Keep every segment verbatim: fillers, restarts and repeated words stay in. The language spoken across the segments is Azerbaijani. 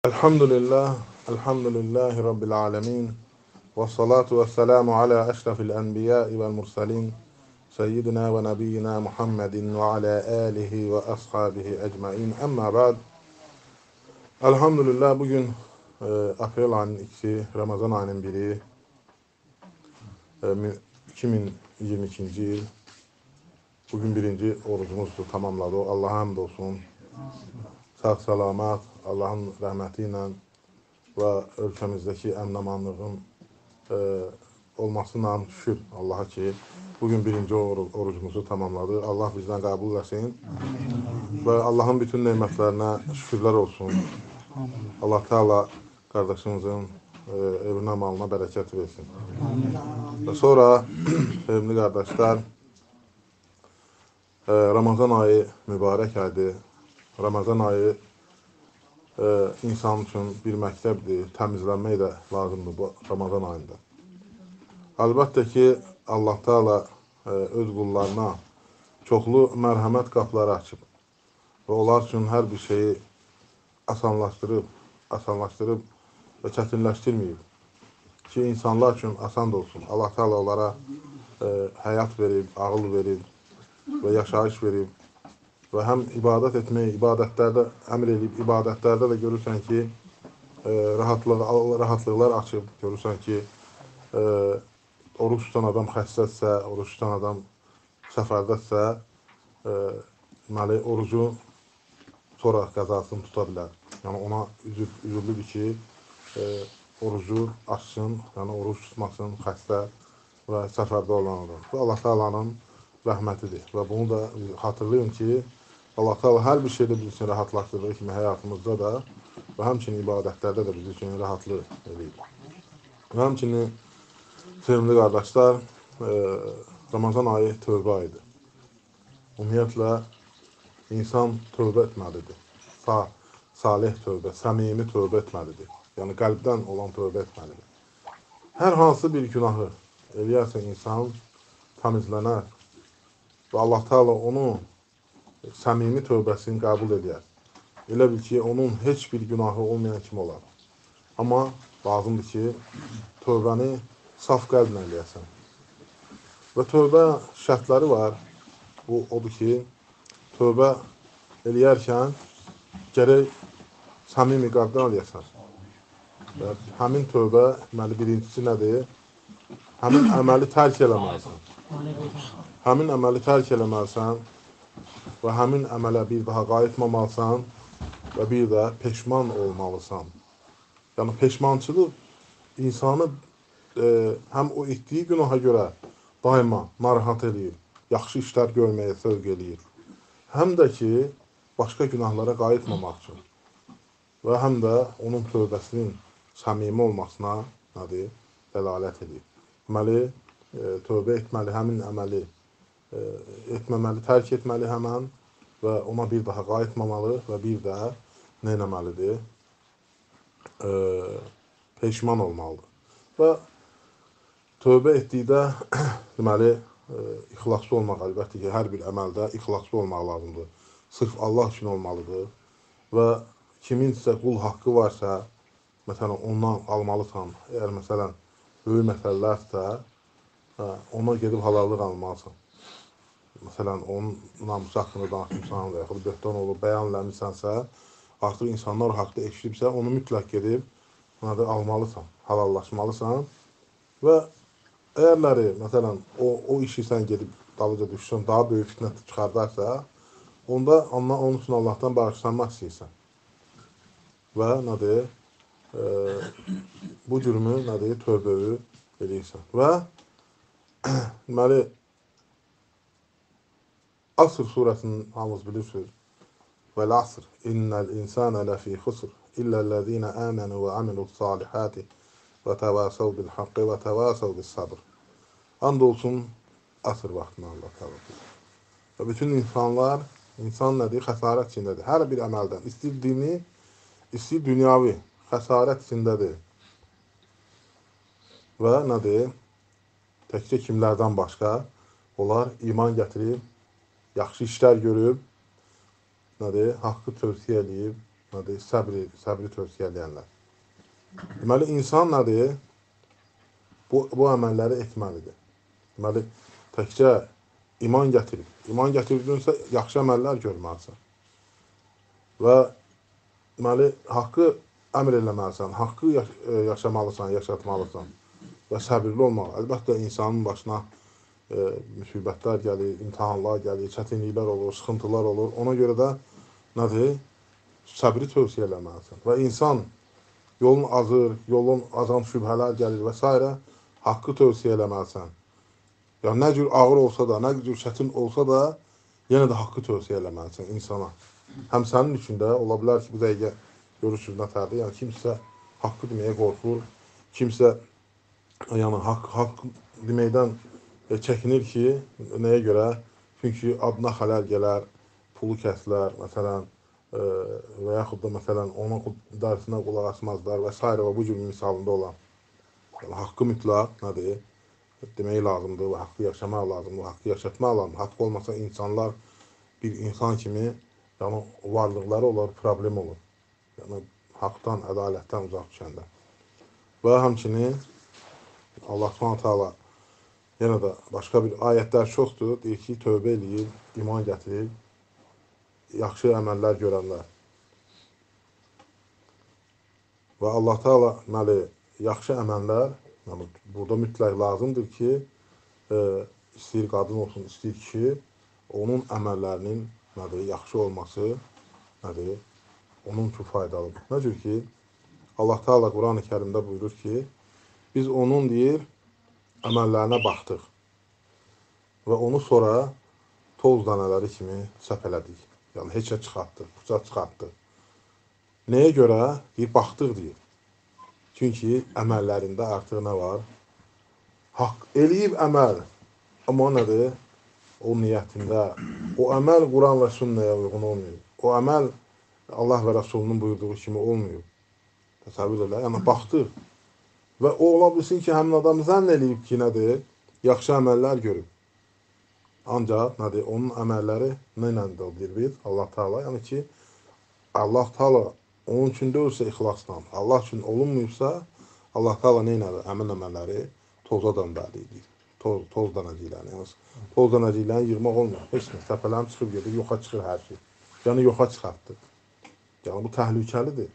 Elhamdülillah, elhamdülillahi Rabbil alemin. Ve salatu ve selamu ala eşrafil enbiyai vel mursalin. Seyyidina ve nebiyyina Muhammedin ve ala alihi ve ashabihi ecmain. Amma ba'd. Elhamdülillah bugün e, April ayının ikisi, Ramazan ayının biri, e, iki bin iyirmi ikinci yıl. Bugün birinci orucumuzdur, tamamladı. Allah'a hamd olsun. Sağ salamat, Allah'ın rahmetiyle ve ülkemizdeki emnamanlığın e, olmasına şükür Allah'a ki bugün birinci or orucumuzu tamamladı. Allah bizden kabul etsin. Ve Allah'ın bütün nimetlerine şükürler olsun. Allah Teala kardeşimizin e, evine malına bereket versin. Ve sonra sevgili kardeşler, e, Ramazan ayı mübarek aydı. Ramazan ayı e, insan için bir məktəbdir. Təmizlənmək də lazımdır bu Ramazan ayında. Əlbəttə ki, Allah Teala e, öz qullarına çoxlu mərhəmət qapıları açıb və onlar üçün hər bir şeyi asanlaşdırıb, asanlaşdırıb və çətinləşdirməyib ki, insanlar üçün asan da olsun. Allah Teala onlara e, həyat verib, ağıl verib və yaşayış verib və həm ibadət etməyi, ibadətlərdə əmr edib, ibadətlərdə də görürsən ki, e, rahatlıq, rahatlıqlar açıb, görürsən ki, e, oruç tutan adam xəstədirsə, oruç tutan adam səfərdədirsə, e, deməli, orucu sonra qəzasını tuta bilər. Yəni, ona üzür, üzürlüdür ki, e, orucu açsın, yəni oruç tutmasın, xəstə və səfərdə olan adam. Bu, Allah Teala'nın rəhmətidir və bunu da hatırlayın ki, Allah Teala hər bir şeydə bizim üçün rahatlaşdırdığı kimi həyatımızda da və həmçinin ibadətlərdə də bizim üçün rahatlıq edir. Və həmçinin sevimli qardaşlar, e, Ramazan ayı tövbə ayıdır. Ümumiyyətlə, insan tövbə etməlidir. Sa salih tövbə, səmimi tövbə etməlidir. Yəni, qəlbdən olan tövbə etməlidir. Hər hansı bir günahı eləyərsə insan təmizlənər və Allah Teala onu səmimi tövbəsini qəbul edər. Elə bil ki, onun heç bir günahı olmayan kimi olar. Amma lazımdır ki, tövbəni saf qəlblə eləyəsən. Və tövbə şərtləri var. Bu, odur ki, tövbə eləyərkən gərək səmimi qəlbdən eləyəsən. Və həmin tövbə, deməli, birincisi nədir? Həmin əməli tərk eləməlisən. Həmin əməli tərk eləməlisən və həmin əmələ bir daha qayıtmamalısan və bir də peşman olmalısan. Yəni, peşmançılıq insanı e, həm o etdiyi günaha görə daima narahat edir, yaxşı işlər görməyə sövq edir. Həm də ki, başqa günahlara qayıtmamaq üçün və həm də onun tövbəsinin səmimi olmasına nədir? Dəlalət edir. Deməli, e, tövbə etməli, həmin əməli e, etməməli, tərk etməli həmən və ona bir daha qayıtmamalı və bir də nə etməlidir? E, peşman olmalıdır. Və tövbə etdikdə, deməli, e, ixlaslı olmaq, əlbəttə ki, hər bir əməldə ixlaslı olmaq lazımdır. Sırf Allah üçün olmalıdır və kiminsə qul haqqı varsa, məsələn, ondan almalısan, əgər məsələn, böyük məsələlərsə, ona gedib halallıq almalısan. Məsələn, onun namusu haqqında danışmışsan və yaxud böhtan olub, bəyan eləmişsənsə, artıq insanlar haqqda eşidibsə, onu mütləq gedib almalısan, halallaşmalısan və əgərləri, məsələn, o, o işi sən gedib dalıca düşsən, daha böyük fitnə çıxardarsa, onda onun üçün Allahdan bağışlanmaq istəyirsən. Və nədir? E, bu cürümü, nədir? Tövbəvi edirsən. Və deməli, Asr surəsinin hamınız bilirsiniz. Vəl-əsr, innəl insənə ləfī xusr, illəl-ləzīnə əmənü və əmilu's salihati və təvəsəv bil-haqqi və təvəsəv bis-sabr. And olsun asr vaxtına Allah təvəkkül. Və bütün insanlar, insan nədir? Xəsarət içindədir. Hər bir əməldən, istəyir dini, istəyir dünyavi, xəsarət içindədir. Və nədir? Təkcə kimlərdən başqa? Onlar iman gətirib, yaxşı işlər görüb, nədir? Haqqı tövsiyə edib nədir? Səbri, səbri tövsiyə edənlər. Deməli, insan nədir? Bu, bu əməlləri etməlidir. Deməli, təkcə iman gətirib. İman gətirdinsə, yaxşı əməllər görməlisən. Və deməli, haqqı əmr eləməlisən, haqqı yaşamalısan, yaşatmalısan və səbirli olmalı. Əlbəttə, insanın başına e, müsibətlər gəlir, imtihanlar gəlir, çətinliklər olur, sıxıntılar olur. Ona görə də nədir? Səbri tövsiyə eləməlisən. Və insan yolun azır, yolun azan şübhələr gəlir və s. haqqı tövsiyə eləməlisən. Yəni, nə cür ağır olsa da, nə cür çətin olsa da, yenə də haqqı tövsiyə eləməlisən insana. Həm sənin üçün də ola bilər ki, bu dəqiqə görürsünüz nətərdir. Yəni, kimsə haqqı deməyə qorxur, kimsə yəni, haqq, haqq deməkdən e, çəkinir ki, nəyə görə? Çünki adına xələl gələr, pulu kəsilər, məsələn, e, və yaxud da, məsələn, onun dərisinə qulaq asmazlar və s. və bu cür misalında olan. Yəni, haqqı mütləq nədir? Demək lazımdır və haqqı yaşamaq lazımdır, haqqı yaşatmaq lazımdır. Haqq olmasa insanlar bir insan kimi yəni, varlıqları olur, problem olur. Yəni, haqdan, ədalətdən uzaq düşəndə. Və həmçinin Allah Subhanahu taala yenə də başqa bir ayətlər çoxdur. Deyir ki, tövbə eləyir, iman gətirir, yaxşı əməllər görənlər. Və Allah Taala deməli, yaxşı əməllər, yəni, burada mütləq lazımdır ki, e, istəyir qadın olsun, istəyir kişi, onun əməllərinin nədir, yaxşı olması nədir, onun üçün faydalıdır. Nə cür ki, Allah Taala Quran-ı Kərimdə buyurur ki, biz onun deyir, əməllərinə baxdıq və onu sonra toz dənələri kimi səpələdik. Yəni, heçə çıxartdıq, puça çıxartdıq. Nəyə görə? Deyir, baxdıq deyir. Çünki əməllərində artıq nə var? Haqq eləyib əməl. Amma nədir? O niyyətində. O əməl Quran və sünnəyə uyğun olmuyor. O əməl Allah və Rəsulunun buyurduğu kimi olmuyor. Təsəvvür elə. Yəni, baxdıq. Və o ola bilsin ki, həmin adam zənn eləyib ki, nədir? Yaxşı əməllər görüb. Ancaq, nədir? Onun əməlləri nə ilə də deyir biz? Allah Taala. Yəni ki, Allah Taala onun üçün deyilsə ixlasdan, Allah üçün olunmuyubsa, Allah Taala nə ilə həmin əməlləri toza döndəridir. Toz, toz dənəciklərini. Yəni, toz dənəciklərini yığmaq olmuyor. Heç nə. Təpələrin çıxıb gedir, yoxa çıxır hər şey. Yəni, yoxa çıxartdı. Yəni, bu təhlükəlidir.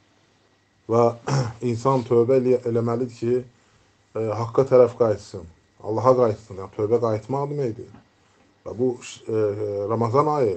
Və insan tövbə eləməlidir ki, e, haqqa tərəf qayıtsın, Allaha qayıtsın. Yəni, tövbə qayıtmaq deməkdir. Və bu e, Ramazan ayı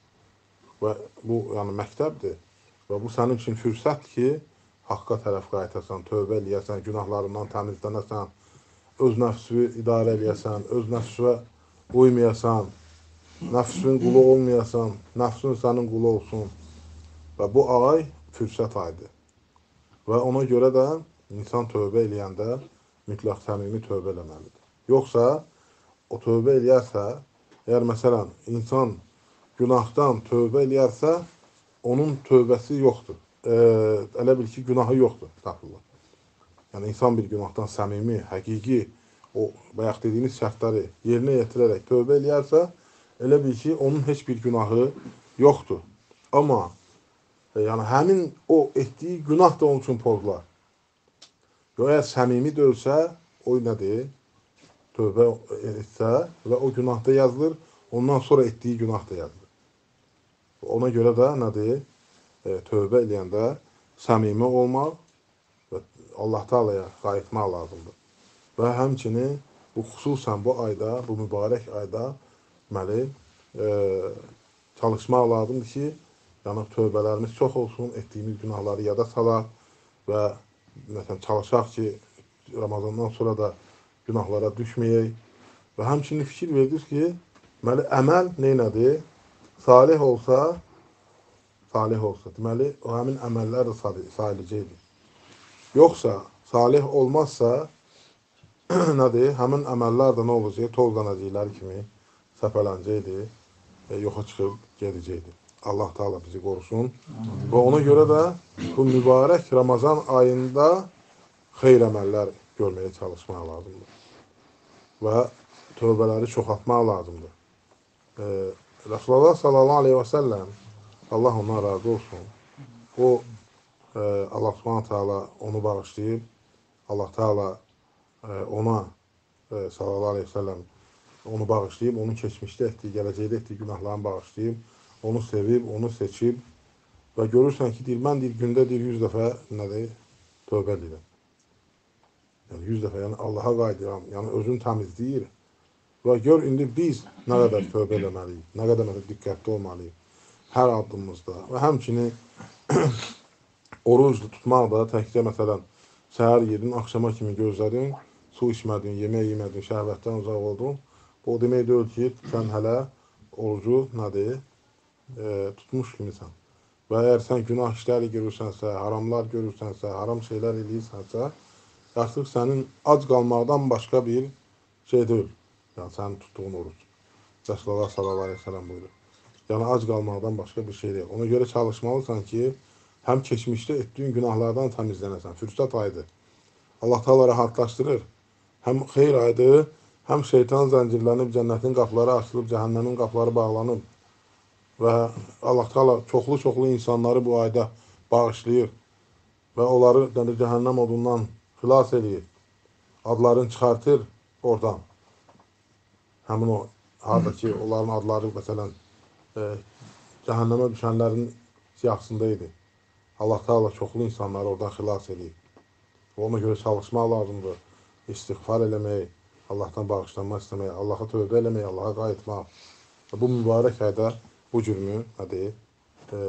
və bu yəni, məktəbdir. Və bu sənin üçün fürsətdir ki, haqqa tərəf qayıtasan, tövbə eləyəsən, günahlarından təmizlənəsən, öz nəfsini idarə eləyəsən, öz nəfsünə uymayasan, nəfsinin qulu olmayasan, nəfsin sənin qulu olsun. Və bu ay fürsət aydır. Və ona görə də insan tövbə eləyəndə mütləq səmimi tövbə eləməlidir. Yoxsa o tövbə eləyərsə, əgər məsələn insan günahdan tövbə eləyərsə, onun tövbəsi yoxdur. E, elə bil ki, günahı yoxdur. Tapırlar. Yəni, insan bir günahdan səmimi, həqiqi, o bayaq dediyimiz şərtləri yerinə yetirərək tövbə eləyərsə, elə bil ki, onun heç bir günahı yoxdur. Amma e, yəni, həmin o etdiyi günah da onun üçün pozular. Əgər səmimi dölsə, o nədir? Tövbə etsə və o günahda yazılır, ondan sonra etdiyi günah da yazılır. Ona görə də nədir? E, tövbə eləyəndə səmimi olmaq və Allah Taalaya qayıtmaq lazımdır. Və həmçinin bu xüsusən bu ayda, bu mübarək ayda deməli, e, çalışmaq lazımdır ki, yəni tövbələrimiz çox olsun, etdiyimiz günahları yada salaq və məsələn, çalışaq ki, Ramazandan sonra da günahlara düşməyək. Və həmçinin fikir verdiniz ki, deməli, əməl neynədir? Salih olsa, salih olsa, deməli, o həmin əməllər də salihcəkdir. Yoxsa, salih olmazsa, nədir? Həmin əməllər də nə olacaq? Toz dənəcikləri kimi səpələnəcəkdir, e, yoxa çıxıb gedəcəkdir. Allah Taala bizi qorusun. Və ona görə də bu mübarək Ramazan ayında xeyr əməllər görməyə çalışmaq lazımdır. Və tövbələri çoxaltmaq lazımdır. E, Rasulullah sallallahu aleyhi və səlləm, Allah ondan razı olsun, O e, Allah Subhanahu taala onu bağışlayıb. Allah taala e, ona e, sallallahu aleyhi ve sellem onu bağışlayıb, onun keçmişdə etdiyi, gələcəkdə etdiyi günahlarını bağışlayıb, onu sevib, onu seçib və görürsən ki, deyir, mən deyir, gündə deyir, yüz dəfə nədir, tövbə edirəm. Yəni yüz dəfə, yəni Allaha qayıdıram, yəni özünü təmizləyir. Və gör, indi biz nə qədər tövbə eləməliyik, nə qədər məsələn, diqqətli olmalıyıq hər addımımızda. Və həmçinin oruc tutmaq da təkcə məsələn, səhər yedin, axşama kimi gözlədin, su içmədin, yemək yemədin, şəhvətdən uzaq oldun. Bu o demək deyil ki, sən hələ orucu nədir, e, tutmuş kimisən. Və əgər sən günah işləri görürsənsə, haramlar görürsənsə, haram şeylər edirsənsə, artıq sənin ac qalmaqdan başqa bir şey deyil. Yəni, sənin tutduğun oruc. Rəsulullah sallallahu aleyhi ve sellem buyurur. Yəni, ac qalmaqdan başqa bir şey deyil. Ona görə çalışmalısan ki, həm keçmişdə etdiyin günahlardan təmizlənəsən. Fürsət aydır. Allah Teala rahatlaşdırır. Həm xeyr aydır, həm şeytan zəncirlənib, cənnətin qapıları açılıb, cəhənnəmin qapıları bağlanıb. Və Allah Teala çoxlu-çoxlu insanları bu ayda bağışlayır və onları cəhənnəm odundan xilas edir. Adlarını çıxartır oradan. Həmin o, harada ki, onların adları, məsələn, e, cəhənnəmə düşənlərin siyahısında idi. Allah Teala çoxlu insanları oradan xilas edir. Ona görə çalışmaq lazımdır. İstiğfar eləmək, Allahdan bağışlanmaq istəmək, Allaha tövbə eləmək, Allaha qayıtmaq. Bu mübarək ayda bu cürmü, nədir, e,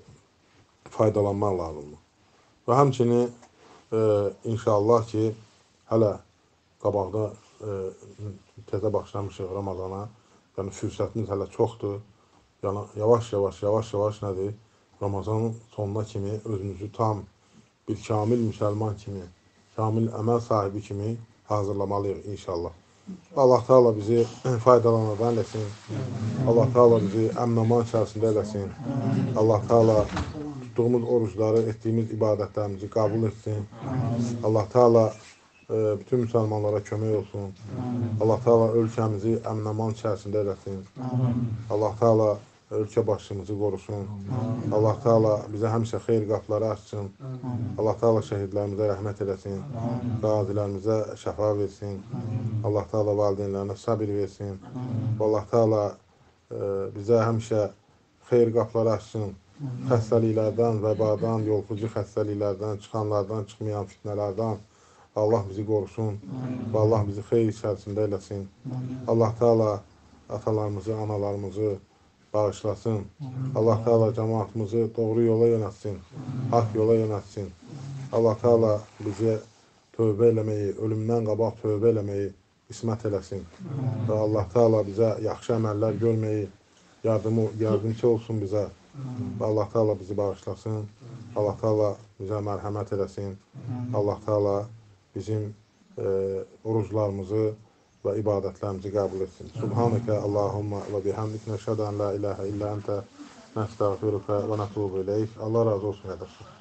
faydalanmaq lazımdır. Və həmçinin e, inşallah ki, hələ qabaqda e, təzə başlamışıq Ramazana, yəni fürsətimiz hələ çoxdur. Yəni yavaş-yavaş, yavaş-yavaş nədir, Ramazanın sonuna kimi özümüzü tam bir kamil müsəlman kimi, kamil əməl sahibi kimi hazırlamalıyıq inşallah. Allah Teala bizi faydalanadan eləsin. Allah Teala bizi əmn-aman içərisində eləsin. Allah Teala tutduğumuz orucları, etdiyimiz ibadətlərimizi qəbul etsin. Allah Teala e, bütün müsəlmanlara kömək olsun. Allah Teala ölkəmizi əmn-aman içərisində eləsin. Allah Teala ölkə başçımızı qorusun. Allah Teala bizə həmişə xeyir qapıları açsın. Allah Teala şəhidlərimizə rəhmət eləsin. Qazilərimizə şəfa versin. Allah Teala valideynlərinə səbir versin. Allah Teala e, bizə həmişə xeyir qapıları açsın. Xəstəliklərdən, vəbadan, yolxucu xəstəliklərdən, çıxanlardan, çıxmayan fitnələrdən Allah bizi qorusun və Allah bizi xeyir içərisində eləsin. Allah Teala atalarımızı, analarımızı bağışlasın. Allah Teala cemaatimizi doğru yola yönətsin, hak yola yönətsin. Allah Teala bizi tövbə eləməyi, ölümdən qabaq tövbə eləməyi qismət eləsin. Və Allah Teala bizə yaxşı əməllər görməyi yardımı, yardımcı olsun bizə. Və Allah Teala bizi bağışlasın. Allah Teala bizə mərhəmət eləsin. Allah Teala bizim e, oruclarımızı və ibadətlərimizi qəbul etsin. Subhanəkə Allahumma və bihamdik nəşhədən la ilahə illə əntə nəstəğfiruka və nətubu iləyik. Allah razı olsun qardaşlar.